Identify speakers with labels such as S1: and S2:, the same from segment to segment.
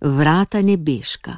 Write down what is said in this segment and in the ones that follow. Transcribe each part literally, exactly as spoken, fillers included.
S1: vrata nebeška.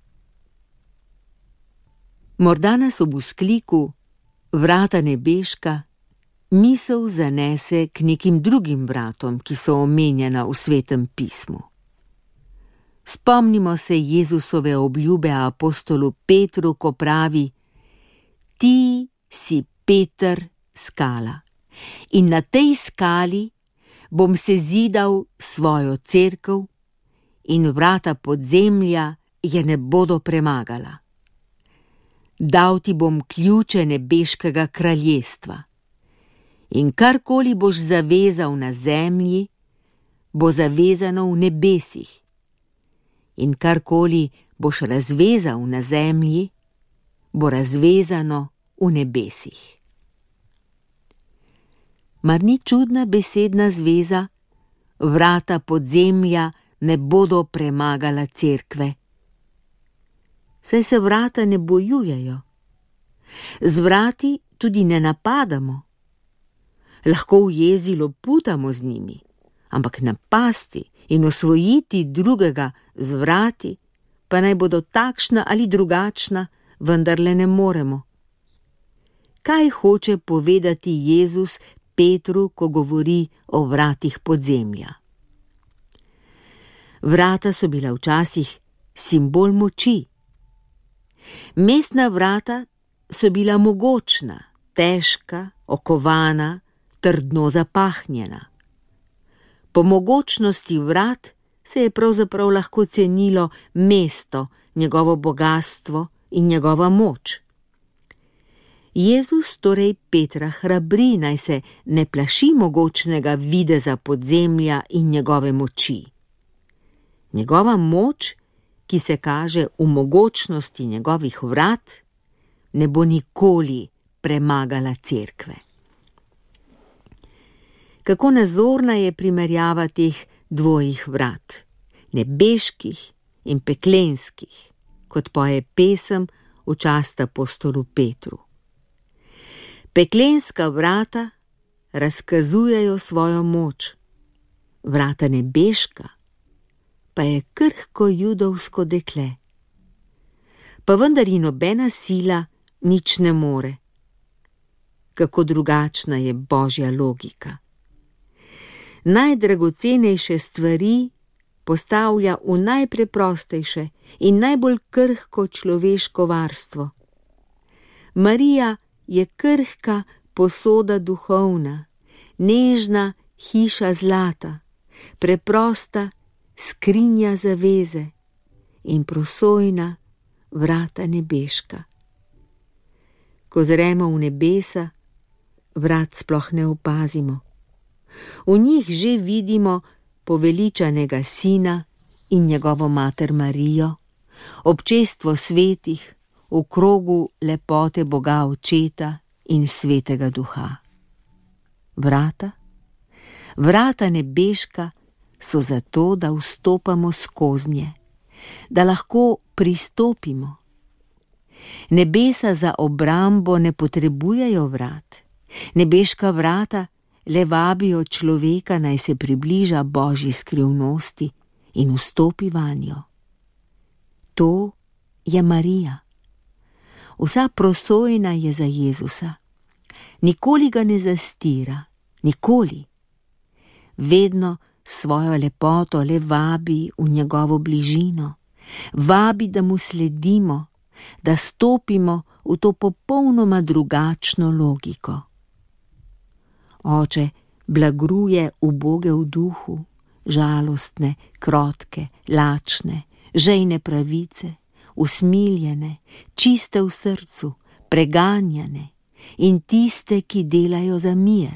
S1: Morda nas ob vzkliku vrata nebeška misel zanese k nekim drugim vratom, ki so omenjena v Svetem pismu. Spomnimo se Jezusove obljube apostolu Petru, ko pravi: Ti si Peter, skala, in na tej skali bom sezidal svojo cerkev in vrata podzemlja je ne bodo premagala. Dal ti bom ključe nebeškega kraljestva in karkoli boš zavezal na zemlji, bo zavezano v nebesih, in karkoli boš razvezal na zemlji, bo razvezano v nebesih. Mar ni čudna besedna zveza? Vrata podzemlja ne bodo premagala cerkve. Saj se vrata ne bojujejo. Z vrati tudi ne napadamo. Lahko v jezi loputamo z njimi, ampak napasti in osvojiti drugega z vrati, pa naj bodo takšna ali drugačna, vendarle ne moremo. Kaj hoče povedati Jezus Petru, ko govori o vratih podzemlja? Vrata so bila včasih simbol moči. Mestna vrata so bila mogočna, težka, okovana, trdno zapahnjena. Po mogočnosti vrat se je pravzaprav lahko cenilo mesto, njegovo bogastvo in njegova moč. Jezus torej Petra hrabri, naj se ne plaši mogočnega videza podzemlja in njegove moči. Njegova moč, ki se kaže v mogočnosti njegovih vrat, ne bo nikoli premagala cerkve. Kako nazorna je primerjava teh dvojih vrat, nebeških in peklenskih, kot poje pesem v čast apostolu Petru. Peklenska vrata razkazujejo svojo moč, vrata nebeška pa je krhko judovsko dekle. Pa vendar ji nobena sila nič ne more. Kako drugačna je Božja logika. Najdragocenejše stvari postavlja v najpreprostejše in najbolj krhko človeško varstvo. Marija je krhka posoda duhovna, nežna hiša zlata, preprosta skrinja zaveze in prosojna vrata nebeška. Ko zremo v nebesa, vrat sploh ne opazimo. V njih že vidimo poveličanega Sina in njegovo mater Marijo, občestvo svetih v krogu lepote Boga Očeta in Svetega Duha. Vrata, vrata nebeška so zato, da vstopamo skoznje, da lahko pristopimo. Nebesa za obrambo ne potrebujejo vrat. Nebeška vrata le vabijo človeka, naj se približa Božji skrivnosti in vstopi vanjo. To je Marija. Vsa prosojna je za Jezusa. Nikoli ga ne zastira, nikoli. Vedno svojo lepoto le vabi v njegovo bližino, vabi, da mu sledimo, da stopimo v to popolnoma drugačno logiko. Oče blagruje uboge v duhu, žalostne, krotke, lačne, žejne pravice, usmiljene, čiste v srcu, preganjane in tiste, ki delajo za mir.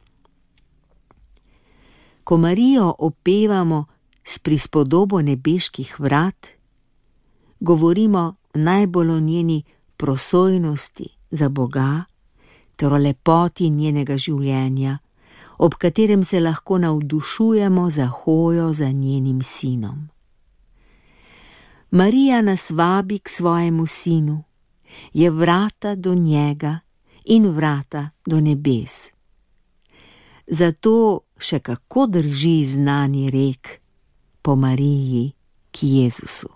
S1: Ko Marijo opevamo s prispodobo nebeških vrat, govorimo najbolj o njeni prosojnosti za Boga ter o lepoti njenega življenja, ob katerem se lahko navdušujemo za hojo za njenim sinom. Marija nas vabi k svojemu sinu, je vrata do njega in vrata do nebes. Zato še kako drži znani rek: po Mariji k Jezusu.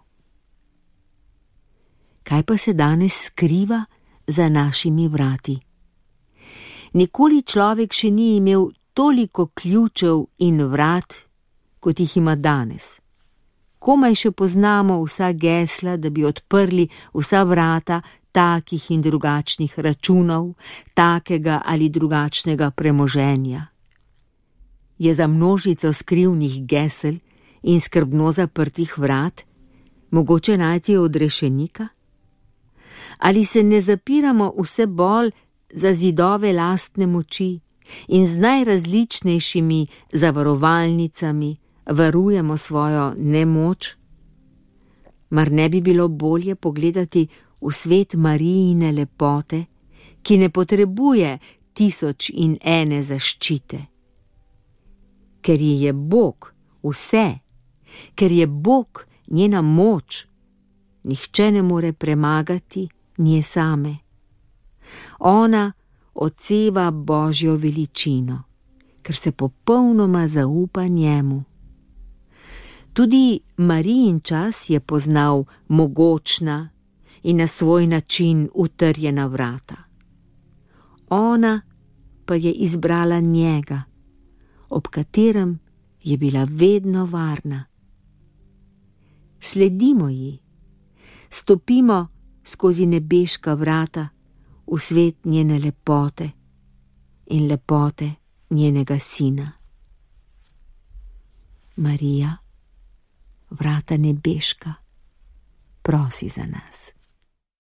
S1: Kaj pa se danes skriva za našimi vrati? Nikoli človek še ni imel toliko ključev in vrat, kot jih ima danes. Komaj še poznamo vsa gesla, da bi odprli vsa vrata takih in drugačnih računov, takega ali drugačnega premoženja. Je za množico skrivnih gesel in skrbno zaprtih vrat mogoče najti odrešenika? Ali se ne zapiramo vse bolj za zidove lastne moči in z najrazličnejšimi zavarovalnicami varujemo svojo nemoč? Mar ne bi bilo bolje pogledati v svet Marijine lepote, ki ne potrebuje tisoč in ene zaščite? Ker ji je Bog vse, ker je Bog njena moč, nihče ne more premagati nje same. Ona odseva Božjo veličino, ker se popolnoma zaupa njemu. Tudi Marijin čas je poznal mogočna in na svoj način utrjena vrata. Ona pa je izbrala njega, ob katerem je bila vedno varna. Sledimo ji, stopimo skozi nebeška vrata v svet njene lepote in lepote njenega sina. Marija, vrata nebeška, prosi za nas.